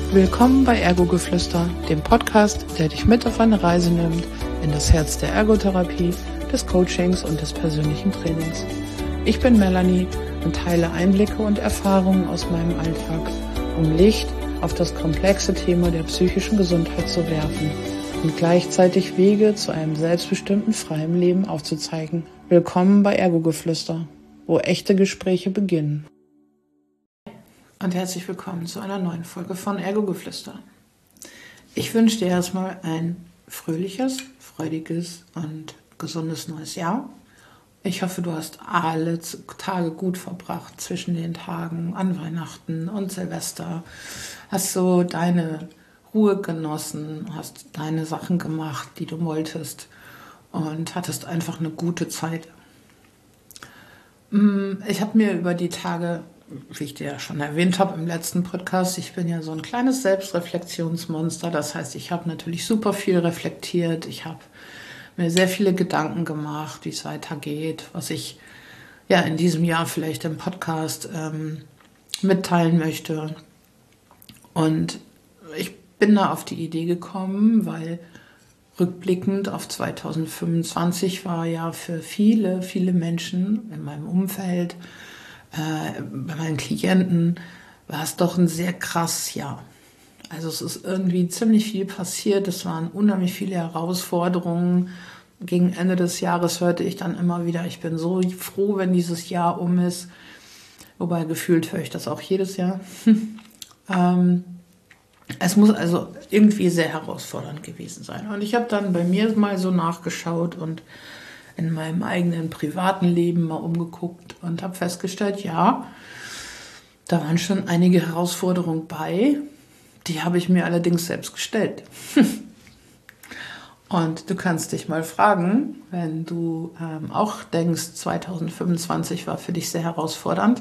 Willkommen bei Ergogeflüster, dem Podcast, der dich mit auf eine Reise nimmt in das Herz der Ergotherapie, des Coachings und des persönlichen Trainings. Ich bin Melanie und teile Einblicke und Erfahrungen aus meinem Alltag, um Licht auf das komplexe Thema der psychischen Gesundheit zu werfen und gleichzeitig Wege zu einem selbstbestimmten, freien Leben aufzuzeigen. Willkommen bei Ergogeflüster, wo echte Gespräche beginnen. Und herzlich willkommen zu einer neuen Folge von Ergogeflüster. Ich wünsche dir erstmal ein fröhliches, freudiges und gesundes neues Jahr. Ich hoffe, du hast alle Tage gut verbracht zwischen den Tagen an Weihnachten und Silvester. Hast so deine Ruhe genossen, hast deine Sachen gemacht, die du wolltest und hattest einfach eine gute Zeit. Ich habe mir über die Tage, wie ich dir ja schon erwähnt habe im letzten Podcast, ich bin ja so ein kleines Selbstreflexionsmonster. Das heißt, ich habe natürlich super viel reflektiert. Ich habe mir sehr viele Gedanken gemacht, wie es weitergeht, was ich ja in diesem Jahr vielleicht im Podcast mitteilen möchte. Und ich bin da auf die Idee gekommen, weil rückblickend auf 2025 war ja für viele, viele Menschen in meinem Umfeld, bei meinen Klienten, war es doch ein sehr krasses Jahr. Also es ist irgendwie ziemlich viel passiert, es waren unheimlich viele Herausforderungen. Gegen Ende des Jahres hörte ich dann immer wieder, ich bin so froh, wenn dieses Jahr um ist. Wobei gefühlt höre ich das auch jedes Jahr. Es muss also irgendwie sehr herausfordernd gewesen sein. Und ich habe dann bei mir mal so nachgeschaut und in meinem eigenen privaten Leben mal umgeguckt und habe festgestellt, ja, da waren schon einige Herausforderungen bei, die habe ich mir allerdings selbst gestellt. Und du kannst dich mal fragen, wenn du auch denkst, 2025 war für dich sehr herausfordernd,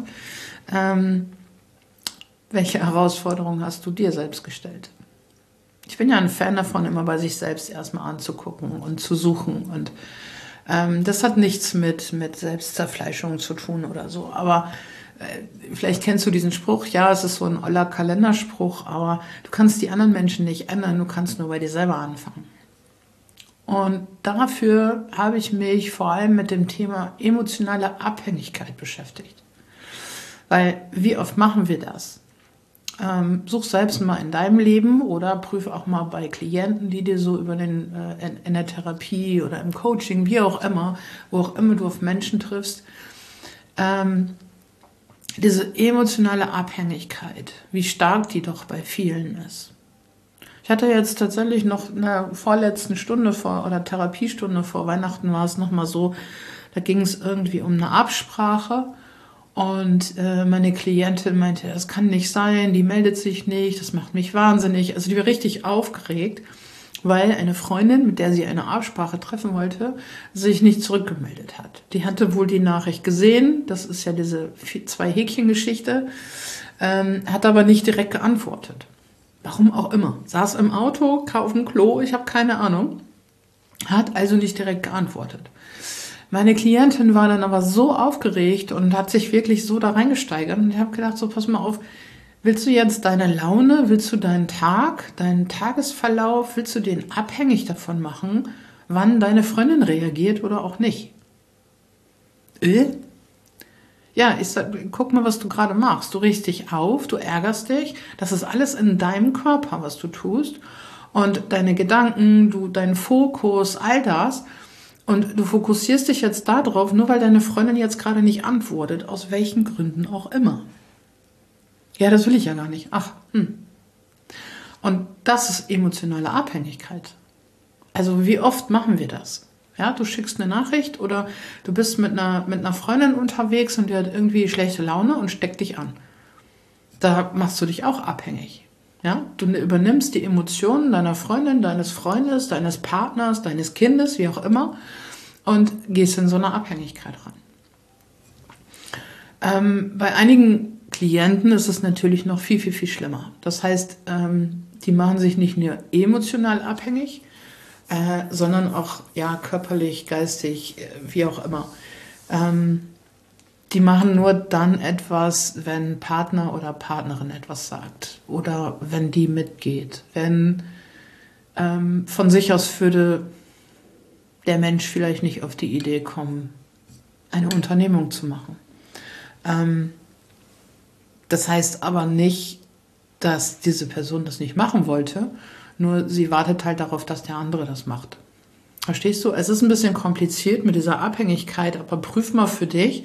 welche Herausforderungen hast du dir selbst gestellt? Ich bin ja ein Fan davon, immer bei sich selbst erstmal anzugucken und zu suchen. Und das hat nichts mit Selbstzerfleischung zu tun oder so. Aber vielleicht kennst du diesen Spruch. Ja, es ist so ein oller Kalenderspruch, aber du kannst die anderen Menschen nicht ändern. Du kannst nur bei dir selber anfangen. Und dafür habe ich mich vor allem mit dem Thema emotionale Abhängigkeit beschäftigt. Weil wie oft machen wir das? Such selbst mal in deinem Leben oder prüf auch mal bei Klienten, die dir so über in der Therapie oder im Coaching, wie auch immer, wo auch immer du auf Menschen triffst, diese emotionale Abhängigkeit, wie stark die doch bei vielen ist. Ich hatte jetzt tatsächlich noch in der vorletzten Stunde oder Therapiestunde vor Weihnachten war es nochmal so, da ging es irgendwie um eine Absprache. Und meine Klientin meinte, das kann nicht sein, die meldet sich nicht, das macht mich wahnsinnig. Also die war richtig aufgeregt, weil eine Freundin, mit der sie eine Absprache treffen wollte, sich nicht zurückgemeldet hat. Die hatte wohl die Nachricht gesehen, das ist ja diese 2-Häkchen-Geschichte, hat aber nicht direkt geantwortet. Warum auch immer. Saß im Auto, auf dem Klo, ich habe keine Ahnung, hat also nicht direkt geantwortet. Meine Klientin war dann aber so aufgeregt und hat sich wirklich so da reingesteigert. Und ich habe gedacht, so pass mal auf, willst du jetzt deine Laune, willst du deinen Tag, deinen Tagesverlauf, willst du den abhängig davon machen, wann deine Freundin reagiert oder auch nicht? Ja, ich sag, guck mal, was du gerade machst. Du regst dich auf, du ärgerst dich. Das ist alles in deinem Körper, was du tust. Und deine Gedanken, dein Fokus, all das. Und du fokussierst dich jetzt darauf, nur weil deine Freundin jetzt gerade nicht antwortet, aus welchen Gründen auch immer. Ja, das will ich ja gar nicht. Und das ist emotionale Abhängigkeit. Also wie oft machen wir das? Ja, du schickst eine Nachricht oder du bist mit einer Freundin unterwegs und die hat irgendwie schlechte Laune und steckt dich an. Da machst du dich auch abhängig. Ja, du übernimmst die Emotionen deiner Freundin, deines Freundes, deines Partners, deines Kindes, wie auch immer, und gehst in so eine Abhängigkeit rein. Bei einigen Klienten ist es natürlich noch viel, viel, viel schlimmer. Das heißt, die machen sich nicht nur emotional abhängig, sondern auch ja, körperlich, geistig, wie auch immer. Die machen nur dann etwas, wenn Partner oder Partnerin etwas sagt oder wenn die mitgeht. Wenn von sich aus würde der Mensch vielleicht nicht auf die Idee kommen, eine Unternehmung zu machen. Das heißt aber nicht, dass diese Person das nicht machen wollte, nur sie wartet halt darauf, dass der andere das macht. Verstehst du? Es ist ein bisschen kompliziert mit dieser Abhängigkeit, aber prüf mal für dich,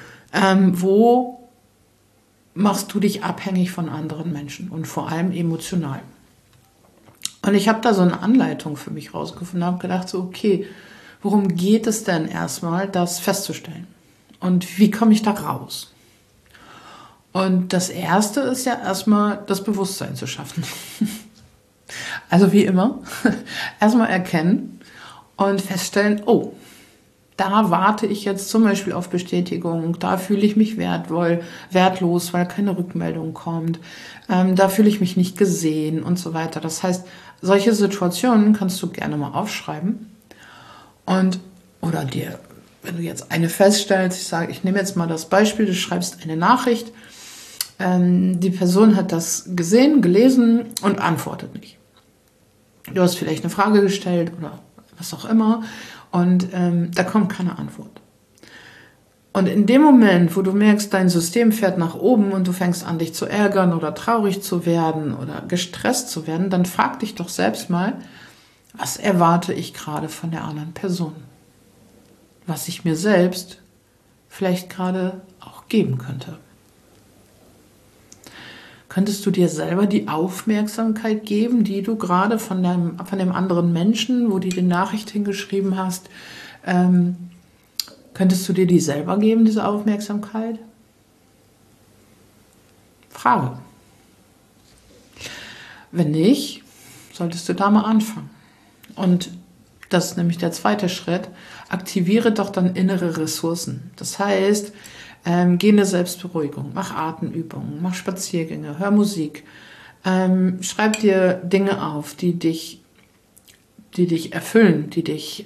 wo machst du dich abhängig von anderen Menschen und vor allem emotional. Und ich habe da so eine Anleitung für mich rausgefunden und habe gedacht, so okay, worum geht es denn erstmal, das festzustellen? Und wie komme ich da raus? Und das Erste ist ja erstmal das Bewusstsein zu schaffen. Also wie immer, erstmal erkennen und feststellen, oh, da warte ich jetzt zum Beispiel auf Bestätigung, da fühle ich mich wertlos, weil keine Rückmeldung kommt, da fühle ich mich nicht gesehen und so weiter. Das heißt, solche Situationen kannst du gerne mal aufschreiben oder dir, wenn du jetzt eine feststellst, ich nehme jetzt mal das Beispiel, du schreibst eine Nachricht, die Person hat das gesehen, gelesen und antwortet nicht. Du hast vielleicht eine Frage gestellt oder was auch immer und da kommt keine Antwort. Und in dem Moment, wo du merkst, dein System fährt nach oben und du fängst an, dich zu ärgern oder traurig zu werden oder gestresst zu werden, dann frag dich doch selbst mal, was erwarte ich gerade von der anderen Person? Was ich mir selbst vielleicht gerade auch geben könnte. Könntest du dir selber die Aufmerksamkeit geben, die du gerade von dem anderen Menschen, wo du die Nachricht hingeschrieben hast, könntest du dir die selber geben, diese Aufmerksamkeit? Frage. Wenn nicht, solltest du da mal anfangen. Und das ist nämlich der zweite Schritt. Aktiviere doch dann innere Ressourcen. Das heißt, geh in eine Selbstberuhigung, mach Atemübungen, mach Spaziergänge, hör Musik, schreib dir Dinge auf, die dich erfüllen, die dich,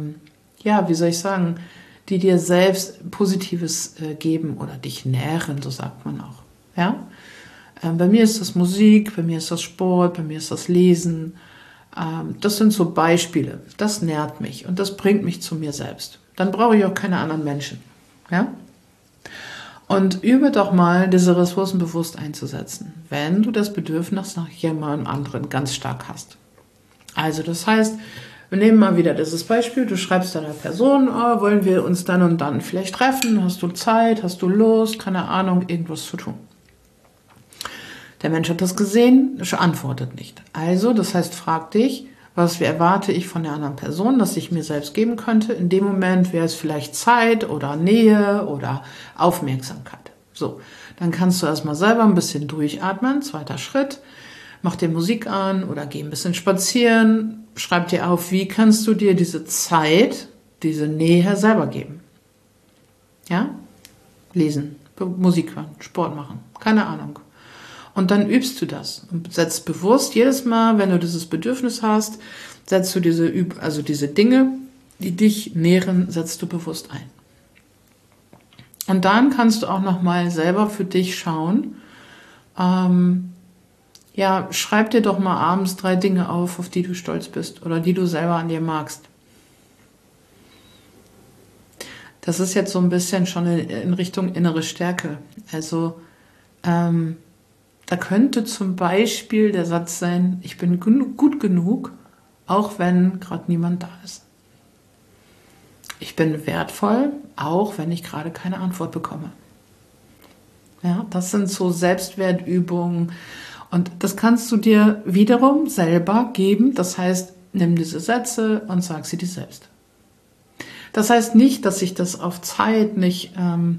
die dir selbst Positives geben oder dich nähren, so sagt man auch. Ja? Bei mir ist das Musik, bei mir ist das Sport, bei mir ist das Lesen. Das sind so Beispiele. Das nährt mich und das bringt mich zu mir selbst. Dann brauche ich auch keine anderen Menschen. Ja? Und übe doch mal, diese Ressourcen bewusst einzusetzen, wenn du das Bedürfnis nach jemandem anderen ganz stark hast. Also das heißt, wir nehmen mal wieder dieses Beispiel, du schreibst deiner Person, wollen wir uns dann und dann vielleicht treffen, hast du Zeit, hast du Lust, keine Ahnung, irgendwas zu tun. Der Mensch hat das gesehen, antwortet nicht. Also, das heißt, frag dich, was erwarte ich von der anderen Person, dass ich mir selbst geben könnte. In dem Moment wäre es vielleicht Zeit oder Nähe oder Aufmerksamkeit. So, dann kannst du erstmal selber ein bisschen durchatmen. Zweiter Schritt, mach dir Musik an oder geh ein bisschen spazieren. Schreib dir auf, wie kannst du dir diese Zeit, diese Nähe selber geben. Ja? Lesen, Musik hören, Sport machen, keine Ahnung. Und dann übst du das und setzt bewusst jedes Mal, wenn du dieses Bedürfnis hast, setzt du diese Dinge, die dich nähren, setzt du bewusst ein. Und dann kannst du auch nochmal selber für dich schauen, schreib dir doch mal abends 3 Dinge auf die du stolz bist oder die du selber an dir magst. Das ist jetzt so ein bisschen schon in Richtung innere Stärke. Also, da könnte zum Beispiel der Satz sein, ich bin gut genug, auch wenn gerade niemand da ist. Ich bin wertvoll, auch wenn ich gerade keine Antwort bekomme. Ja, das sind so Selbstwertübungen und das kannst du dir wiederum selber geben. Das heißt, nimm diese Sätze und sag sie dir selbst. Das heißt nicht, dass sich das auf Zeit nicht,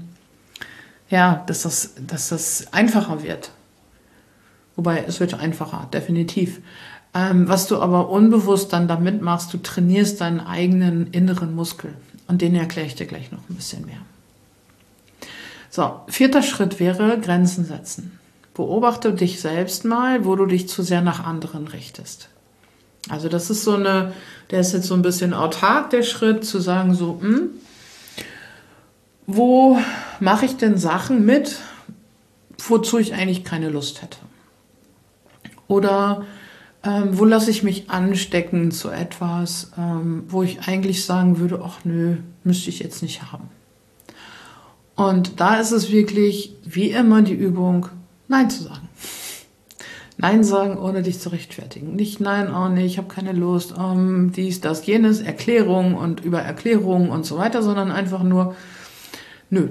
dass das einfacher wird. Wobei, es wird einfacher, definitiv. Was du aber unbewusst dann damit machst, du trainierst deinen eigenen inneren Muskel. Und den erkläre ich dir gleich noch ein bisschen mehr. So, 4. Schritt wäre Grenzen setzen. Beobachte dich selbst mal, wo du dich zu sehr nach anderen richtest. Also das ist der ist jetzt so ein bisschen autark, der Schritt, zu sagen so, Wo mache ich denn Sachen mit, wozu ich eigentlich keine Lust hätte? Oder wo lasse ich mich anstecken zu etwas, wo ich eigentlich sagen würde, ach nö, müsste ich jetzt nicht haben. Und da ist es wirklich wie immer die Übung, Nein zu sagen. Nein sagen, ohne dich zu rechtfertigen. Nicht nein, oh nee, ich habe keine Lust, dies, das, jenes, Erklärung und über Erklärungen und so weiter, sondern einfach nur, nö.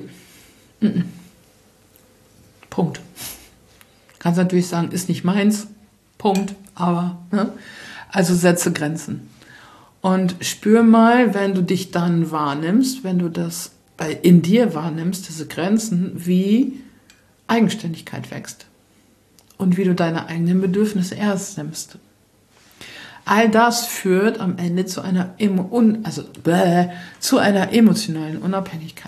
Punkt. Kannst natürlich sagen, ist nicht meins. Punkt. Aber, ne? Also setze Grenzen. Und spür mal, wenn du dich dann wahrnimmst, wenn du das in dir wahrnimmst, diese Grenzen, wie Eigenständigkeit wächst. Und wie du deine eigenen Bedürfnisse ernst nimmst. All das führt am Ende zu einer emotionalen Unabhängigkeit.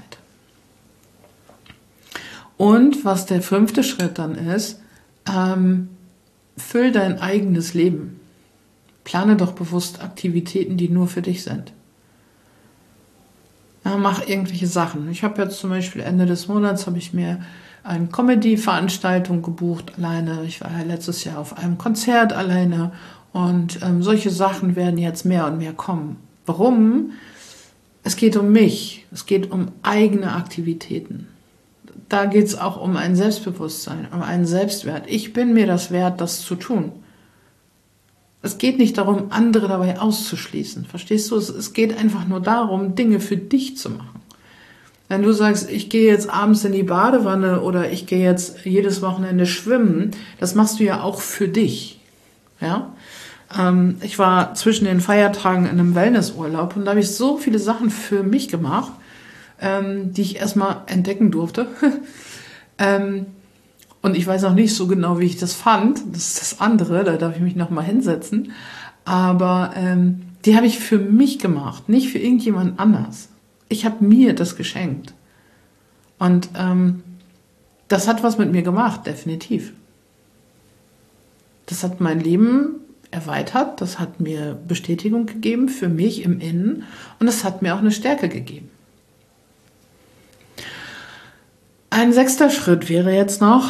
Und was der 5. Schritt dann ist, füll dein eigenes Leben. Plane doch bewusst Aktivitäten, die nur für dich sind. Ja, mach irgendwelche Sachen. Ich habe jetzt zum Beispiel Ende des Monats habe ich mir eine Comedy-Veranstaltung gebucht alleine. Ich war ja letztes Jahr auf einem Konzert alleine und solche Sachen werden jetzt mehr und mehr kommen. Warum? Es geht um mich. Es geht um eigene Aktivitäten. Da geht es auch um ein Selbstbewusstsein, um einen Selbstwert. Ich bin mir das wert, das zu tun. Es geht nicht darum, andere dabei auszuschließen. Verstehst du? Es geht einfach nur darum, Dinge für dich zu machen. Wenn du sagst, ich gehe jetzt abends in die Badewanne oder ich gehe jetzt jedes Wochenende schwimmen, das machst du ja auch für dich. Ja? Ich war zwischen den Feiertagen in einem Wellnessurlaub und da habe ich so viele Sachen für mich gemacht, die ich erstmal entdecken durfte. Und ich weiß auch nicht so genau, wie ich das fand. Das ist das andere, da darf ich mich nochmal hinsetzen. Aber die habe ich für mich gemacht, nicht für irgendjemand anders. Ich habe mir das geschenkt. Und das hat was mit mir gemacht, definitiv. Das hat mein Leben erweitert, das hat mir Bestätigung gegeben für mich im Innen und es hat mir auch eine Stärke gegeben. Ein 6. Schritt wäre jetzt noch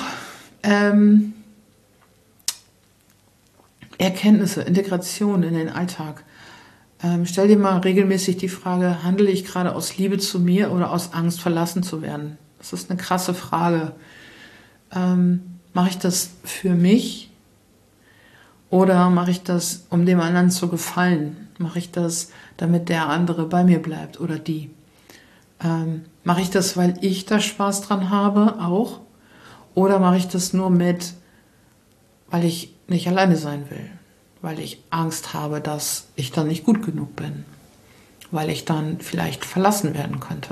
Erkenntnisse, Integration in den Alltag. Stell dir mal regelmäßig die Frage, handle ich gerade aus Liebe zu mir oder aus Angst, verlassen zu werden? Das ist eine krasse Frage. Mache ich das für mich oder mache ich das, um dem anderen zu gefallen? Mache ich das, damit der andere bei mir bleibt oder die? Mache ich das, weil ich da Spaß dran habe, auch? Oder mache ich das nur weil ich nicht alleine sein will? Weil ich Angst habe, dass ich dann nicht gut genug bin, weil ich dann vielleicht verlassen werden könnte.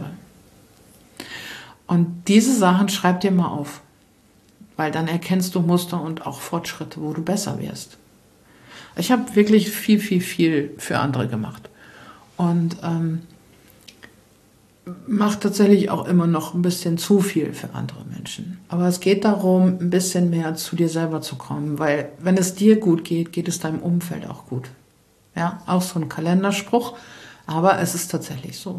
Und diese Sachen schreib dir mal auf, weil dann erkennst du Muster und auch Fortschritte, wo du besser wirst. Ich habe wirklich viel, viel, viel für andere gemacht und mache tatsächlich auch immer noch ein bisschen zu viel für andere Menschen. Aber es geht darum, ein bisschen mehr zu dir selber zu kommen, weil wenn es dir gut geht, geht es deinem Umfeld auch gut. Ja, auch so ein Kalenderspruch, aber es ist tatsächlich so.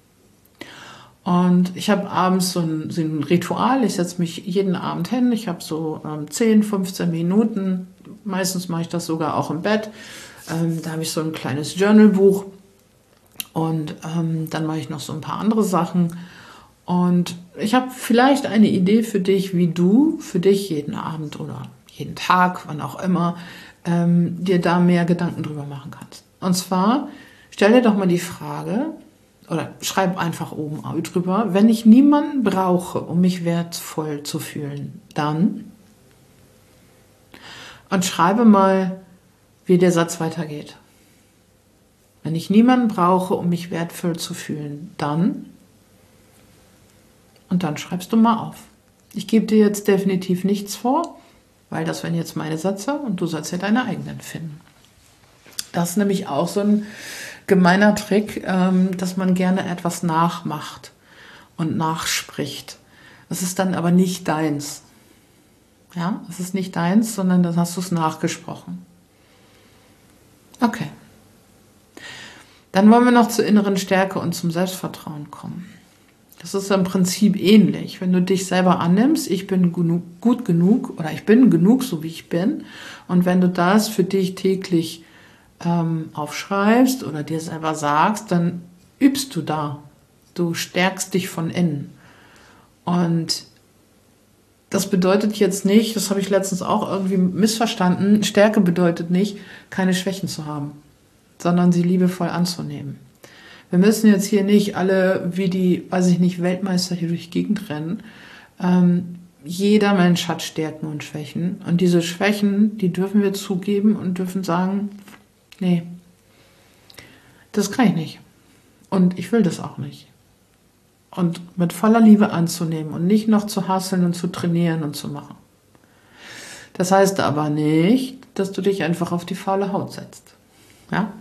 Und ich habe abends so ein Ritual, ich setze mich jeden Abend hin, ich habe so 10, 15 Minuten, meistens mache ich das sogar auch im Bett, da habe ich so ein kleines Journalbuch. Und dann mache ich noch so ein paar andere Sachen. Und ich habe vielleicht eine Idee für dich, wie du für dich jeden Abend oder jeden Tag, wann auch immer, dir da mehr Gedanken drüber machen kannst. Und zwar, stell dir doch mal die Frage, oder schreib einfach oben drüber, wenn ich niemanden brauche, um mich wertvoll zu fühlen, dann? Und schreibe mal, wie der Satz weitergeht. Wenn ich niemanden brauche, um mich wertvoll zu fühlen, dann? Und dann schreibst du mal auf. Ich gebe dir jetzt definitiv nichts vor, weil das wären jetzt meine Sätze und du sollst ja deine eigenen finden. Das ist nämlich auch so ein gemeiner Trick, dass man gerne etwas nachmacht und nachspricht. Das ist dann aber nicht deins. Ja, es ist nicht deins, sondern dann hast du es nachgesprochen. Okay. Dann wollen wir noch zur inneren Stärke und zum Selbstvertrauen kommen. Das ist im Prinzip ähnlich. Wenn du dich selber annimmst, ich bin gut genug oder ich bin genug, so wie ich bin. Und wenn du das für dich täglich aufschreibst oder dir selber sagst, dann übst du da. Du stärkst dich von innen. Und das bedeutet jetzt nicht, das habe ich letztens auch irgendwie missverstanden, Stärke bedeutet nicht, keine Schwächen zu haben, sondern sie liebevoll anzunehmen. Wir müssen jetzt hier nicht alle wie die, weiß ich nicht, Weltmeister hier durch die Gegend rennen. Jeder Mensch hat Stärken und Schwächen. Und diese Schwächen, die dürfen wir zugeben und dürfen sagen, nee, das kann ich nicht. Und ich will das auch nicht. Und mit voller Liebe anzunehmen und nicht noch zu hasseln und zu trainieren und zu machen. Das heißt aber nicht, dass du dich einfach auf die faule Haut setzt. Ja?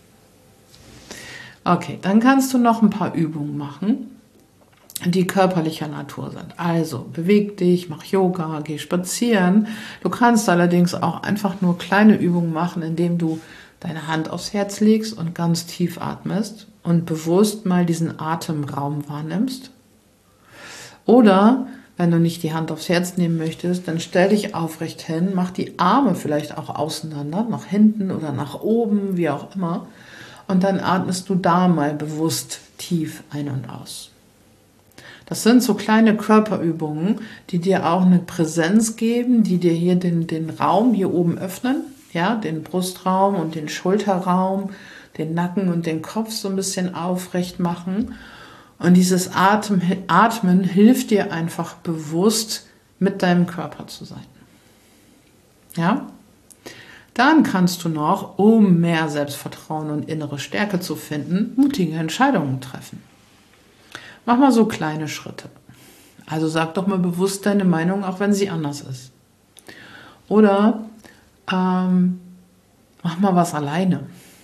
Okay, dann kannst du noch ein paar Übungen machen, die körperlicher Natur sind. Also beweg dich, mach Yoga, geh spazieren. Du kannst allerdings auch einfach nur kleine Übungen machen, indem du deine Hand aufs Herz legst und ganz tief atmest und bewusst mal diesen Atemraum wahrnimmst. Oder wenn du nicht die Hand aufs Herz nehmen möchtest, dann stell dich aufrecht hin, mach die Arme vielleicht auch auseinander, nach hinten oder nach oben, wie auch immer. Und dann atmest du da mal bewusst tief ein und aus. Das sind so kleine Körperübungen, die dir auch eine Präsenz geben, die dir hier den Raum hier oben öffnen, ja, den Brustraum und den Schulterraum, den Nacken und den Kopf so ein bisschen aufrecht machen. Und dieses Atmen hilft dir einfach bewusst mit deinem Körper zu sein. Ja? Dann kannst du noch, um mehr Selbstvertrauen und innere Stärke zu finden, mutige Entscheidungen treffen. Mach mal so kleine Schritte. Also sag doch mal bewusst deine Meinung, auch wenn sie anders ist. Oder mach mal was alleine.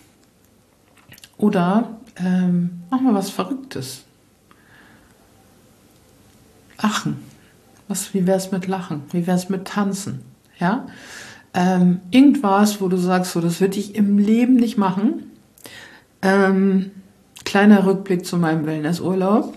Oder mach mal was Verrücktes. Lachen. Wie wär's mit Lachen? Wie wär's mit Tanzen? Ja? Irgendwas, wo du sagst, so, das würde ich im Leben nicht machen. Kleiner Rückblick zu meinem Wellnessurlaub.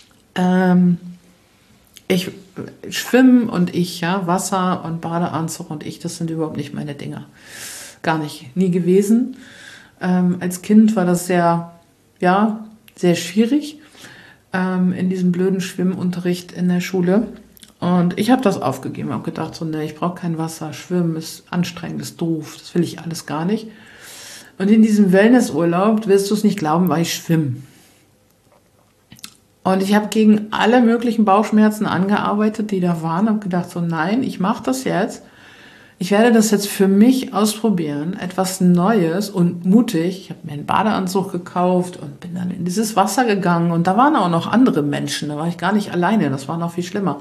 Ich Schwimmen und ich, ja, Wasser und Badeanzug und ich, das sind überhaupt nicht meine Dinger. Gar nicht, nie gewesen. Als Kind war das sehr schwierig in diesem blöden Schwimmunterricht in der Schule. Und ich habe das aufgegeben, habe gedacht, so, ne, ich brauche kein Wasser, Schwimmen ist anstrengend, ist doof, das will ich alles gar nicht. Und in diesem Wellnessurlaub, wirst du es nicht glauben, war ich schwimmen. Und ich habe gegen alle möglichen Bauchschmerzen angearbeitet, die da waren, habe gedacht, so, nein, ich mache das jetzt. Ich werde das jetzt für mich ausprobieren, etwas Neues und mutig. Ich habe mir einen Badeanzug gekauft und bin dann in dieses Wasser gegangen. Und da waren auch noch andere Menschen, da war ich gar nicht alleine, das war noch viel schlimmer.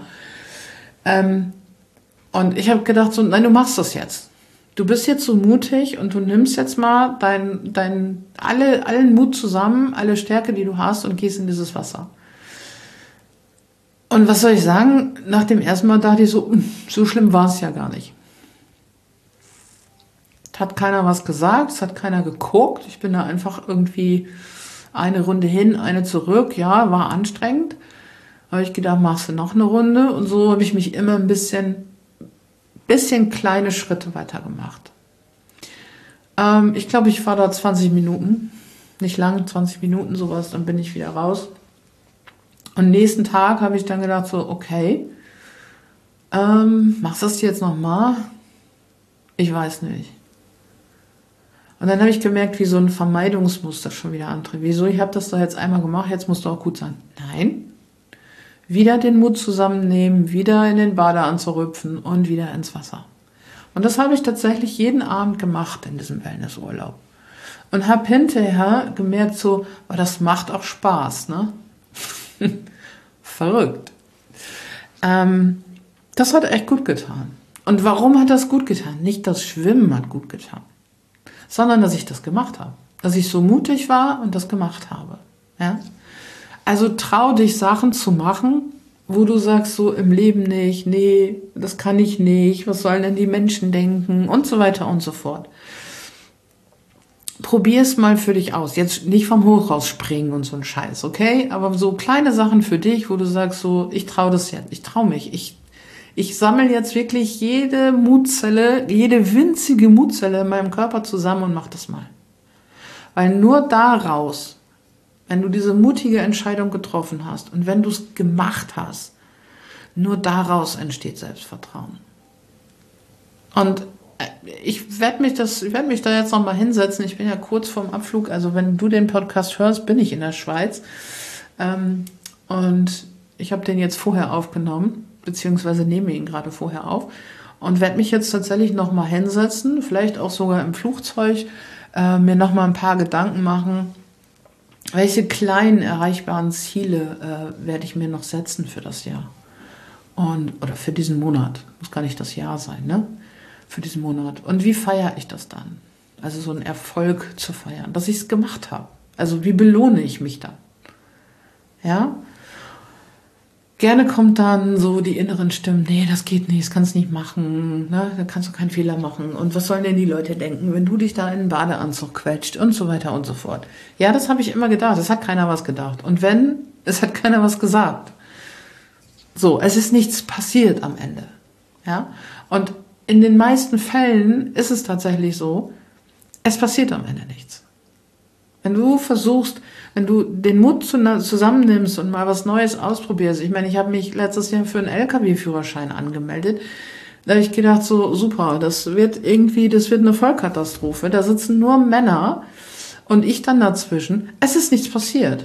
Und ich habe gedacht, so, nein, du machst das jetzt. Du bist jetzt so mutig und du nimmst jetzt mal allen Mut zusammen, alle Stärke, die du hast und gehst in dieses Wasser. Und was soll ich sagen? Nach dem ersten Mal dachte ich so schlimm war es ja gar nicht. Hat keiner was gesagt, es hat keiner geguckt. Ich bin da einfach irgendwie eine Runde hin, eine zurück. Ja, war anstrengend. Habe ich gedacht, machst du noch eine Runde? Und so habe ich mich immer ein bisschen kleine Schritte weitergemacht. Ich glaube, ich war da 20 Minuten. Nicht lang, 20 Minuten sowas, dann bin ich wieder raus. Und nächsten Tag habe ich dann gedacht, so, okay, machst du das jetzt nochmal? Ich weiß nicht. Und dann habe ich gemerkt, wie so ein Vermeidungsmuster schon wieder antritt. Wieso? Ich habe das doch jetzt einmal gemacht, jetzt muss doch auch gut sein. Nein. Wieder den Mut zusammennehmen, wieder in den Badeanzug rüpfen und wieder ins Wasser. Und das habe ich tatsächlich jeden Abend gemacht in diesem Wellnessurlaub. Und habe hinterher gemerkt, so, oh, das macht auch Spaß, ne? Verrückt. Das hat echt gut getan. Und warum hat das gut getan? Nicht das Schwimmen hat gut getan, sondern dass ich das gemacht habe. Dass ich so mutig war und das gemacht habe. Ja? Also trau dich, Sachen zu machen, wo du sagst, so im Leben nicht, nee, das kann ich nicht, was sollen denn die Menschen denken und so weiter und so fort. probier es mal für dich aus. Jetzt nicht vom Hochhaus springen und so ein Scheiß, okay? Aber so kleine Sachen für dich, wo du sagst so, ich traue das jetzt, ich traue mich. Ich sammle jetzt wirklich jede Mutzelle, jede winzige Mutzelle in meinem Körper zusammen und mach das mal. Weil nur daraus, wenn du diese mutige Entscheidung getroffen hast und wenn du es gemacht hast, nur daraus entsteht Selbstvertrauen. Und ich werde mich da jetzt nochmal hinsetzen. Ich bin ja kurz vorm Abflug. Also wenn du den Podcast hörst, bin ich in der Schweiz. Und ich habe den jetzt vorher aufgenommen, beziehungsweise nehme ihn gerade vorher auf. Und werde mich jetzt tatsächlich nochmal hinsetzen, vielleicht auch sogar im Flugzeug, mir nochmal ein paar Gedanken machen, welche kleinen erreichbaren Ziele werde ich mir noch setzen für das Jahr. Oder für diesen Monat. Muss gar nicht das Jahr sein, ne? Für diesen Monat. Und wie feiere ich das dann? Also so einen Erfolg zu feiern, dass ich es gemacht habe. Also wie belohne ich mich dann? Ja? Gerne kommt dann so die inneren Stimmen, nee, das geht nicht, das kannst du nicht machen, ne? Da kannst du keinen Fehler machen. Und was sollen denn die Leute denken, wenn du dich da in einen Badeanzug quetscht und so weiter und so fort. Ja, das habe ich immer gedacht, es hat keiner was gedacht. Und wenn, es hat keiner was gesagt. So, es ist nichts passiert am Ende. Ja? Und in den meisten Fällen ist es tatsächlich so, es passiert am Ende nichts. Wenn du versuchst, wenn du den Mut zusammennimmst und mal was Neues ausprobierst. Ich meine, ich habe mich letztes Jahr für einen LKW-Führerschein angemeldet. Da habe ich gedacht, so super, das wird eine Vollkatastrophe. Da sitzen nur Männer und ich dann dazwischen. Es ist nichts passiert.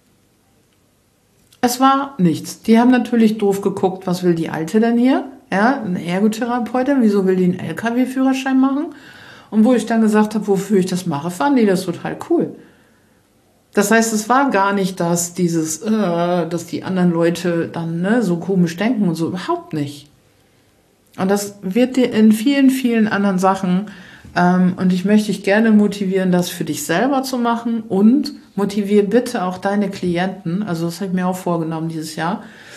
Es war nichts. Die haben natürlich doof geguckt, was will die Alte denn hier? Ja, eine Ergotherapeutin, wieso will die einen LKW-Führerschein machen? Und wo ich dann gesagt habe, wofür ich das mache, fanden die das total cool. Das heißt, es war gar nicht dass die anderen Leute dann so komisch denken und so, überhaupt nicht. Und das wird dir in vielen, vielen anderen Sachen, und ich möchte dich gerne motivieren, das für dich selber zu machen und motiviere bitte auch deine Klienten, also das habe ich mir auch vorgenommen dieses Jahr,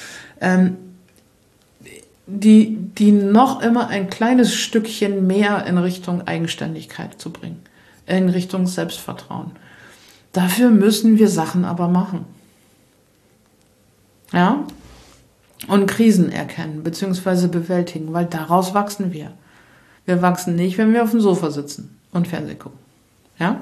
die noch immer ein kleines Stückchen mehr in Richtung Eigenständigkeit zu bringen, in Richtung Selbstvertrauen. Dafür müssen wir Sachen aber machen. Ja? Und Krisen erkennen bzw. bewältigen, weil daraus wachsen wir. Wir wachsen nicht, wenn wir auf dem Sofa sitzen und Fernsehen gucken. Ja?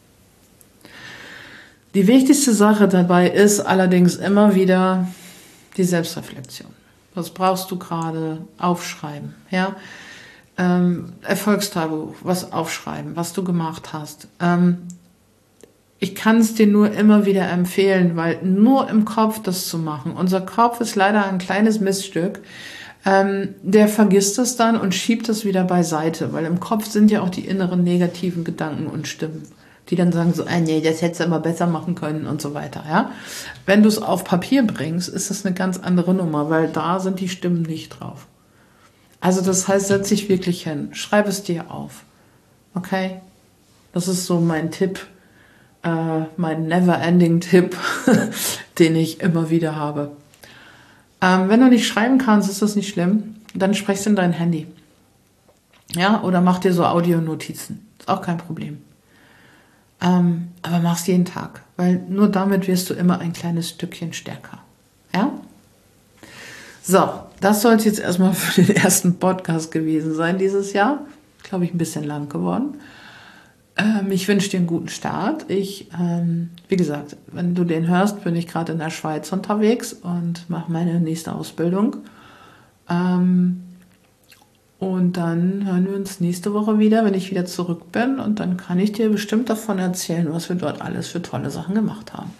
Die wichtigste Sache dabei ist allerdings immer wieder die Selbstreflexion. Was brauchst du gerade? Aufschreiben. Ja? Erfolgstagebuch, was aufschreiben, was du gemacht hast. Ich kann es dir nur immer wieder empfehlen, weil nur im Kopf das zu machen, unser Kopf ist leider ein kleines Miststück, der vergisst es dann und schiebt es wieder beiseite, weil im Kopf sind ja auch die inneren negativen Gedanken und Stimmen, die dann sagen so, nee, das hättest du immer besser machen können und so weiter. Ja? Wenn du es auf Papier bringst, ist das eine ganz andere Nummer, weil da sind die Stimmen nicht drauf. Also das heißt, setz dich wirklich hin, schreib es dir auf. Okay? Das ist so mein Tipp, mein Never-Ending-Tipp, den ich immer wieder habe. Wenn du nicht schreiben kannst, ist das nicht schlimm. Dann sprechst du in dein Handy. Ja, oder mach dir so Audionotizen. Ist auch kein Problem. Aber mach's jeden Tag, weil nur damit wirst du immer ein kleines Stückchen stärker. Ja? So, das soll es jetzt erstmal für den ersten Podcast gewesen sein dieses Jahr. Glaube ich, ein bisschen lang geworden. Ich wünsche dir einen guten Start. Wie gesagt, wenn du den hörst, bin ich gerade in der Schweiz unterwegs und mache meine nächste Ausbildung. Und dann hören wir uns nächste Woche wieder, wenn ich wieder zurück bin. Und dann kann ich dir bestimmt davon erzählen, was wir dort alles für tolle Sachen gemacht haben.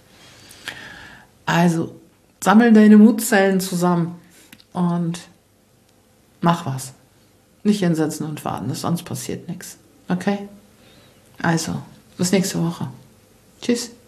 Also, sammel deine Mutzellen zusammen und mach was. Nicht hinsetzen und warten, sonst passiert nichts. Okay? Also, bis nächste Woche. Tschüss.